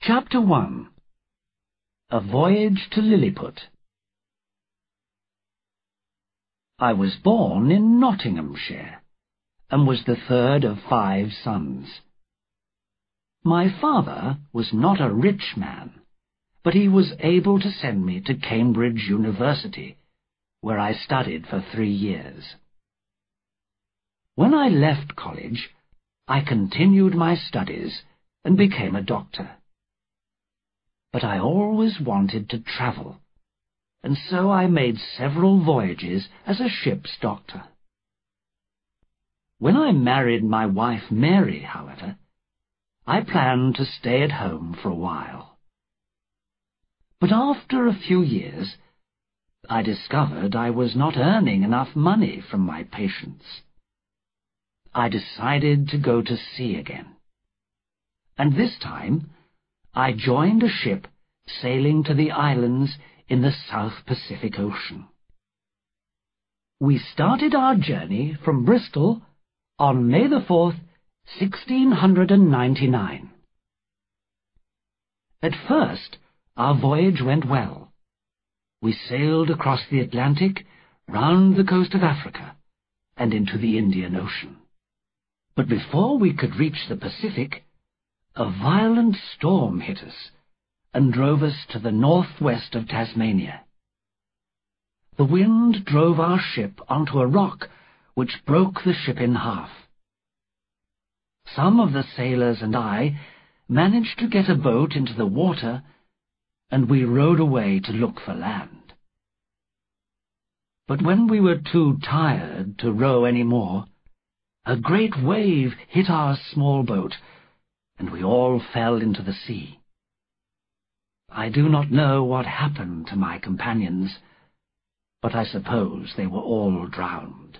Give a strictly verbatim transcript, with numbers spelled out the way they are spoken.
Chapter one. A Voyage to Lilliput. I was born in Nottinghamshire, and was the third of five sons. My father was not a rich man, but he was able to send me to Cambridge University, where I studied for three years. When I left college, I continued my studies and became a doctor. But I always wanted to travel, and so I made several voyages as a ship's doctor. When I married my wife Mary, however, I planned to stay at home for a while. But after a few years, I discovered I was not earning enough money from my patients. I decided to go to sea again, and this time I joined a ship sailing to the islands in the South Pacific Ocean. We started our journey from Bristol on May the fourth, sixteen ninety-nine. At first, our voyage went well. We sailed across the Atlantic, round the coast of Africa, and into the Indian Ocean. But before we could reach the Pacific, a violent storm hit us and drove us to the northwest of Tasmania. The wind drove our ship onto a rock which broke the ship in half. Some of the sailors and I managed to get a boat into the water, and we rowed away to look for land. But when we were too tired to row any more, a great wave hit our small boat, and we all fell into the sea. I do not know what happened to my companions, but I suppose they were all drowned.